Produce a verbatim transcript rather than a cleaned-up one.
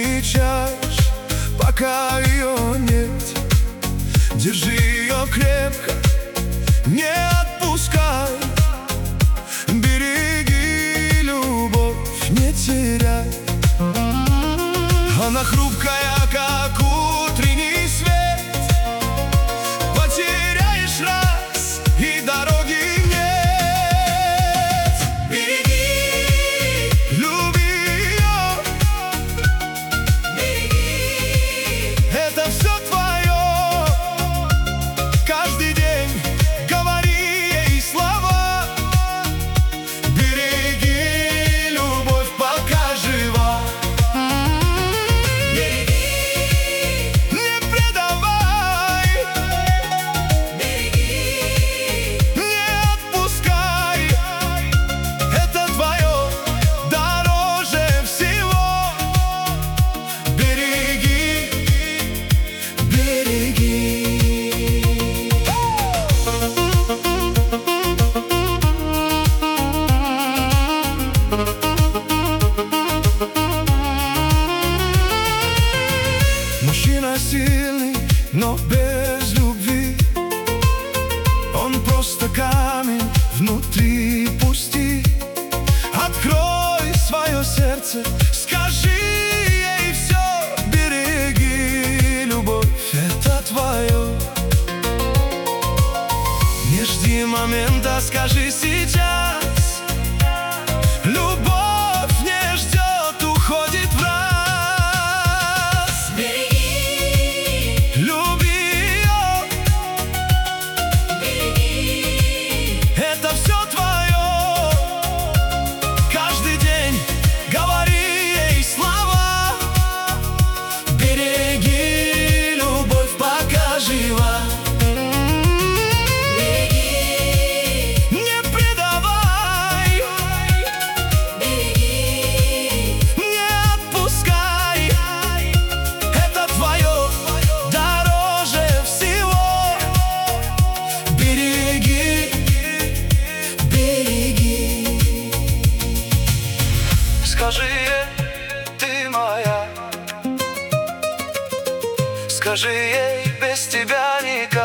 замечаешь, пока ее нет. Держи ее крепко, не отпускай. Береги любовь, не теряй. Она хрупкая, как утренний свет. Потеряешь раз, и дороги нет. Береги, люби ее. Береги, это все твое. Каждый день говори ей слова. Береги любовь, пока жива. Мужчина сильный, но без любви. Он просто камень внутри, пусти. Открой свое сердце, скажи ей все. Береги любовь, это твое. Не жди момента, скажи сейчас. Любовь не ждет, уходит в раз. Это все твое. Каждый день говори ей слова. Береги любовь, пока жива. Береги, не предавай. Береги, не отпускай. Это твое, дороже всего. Береги. Скажи ей, ты моя. Скажи ей, без тебя никак.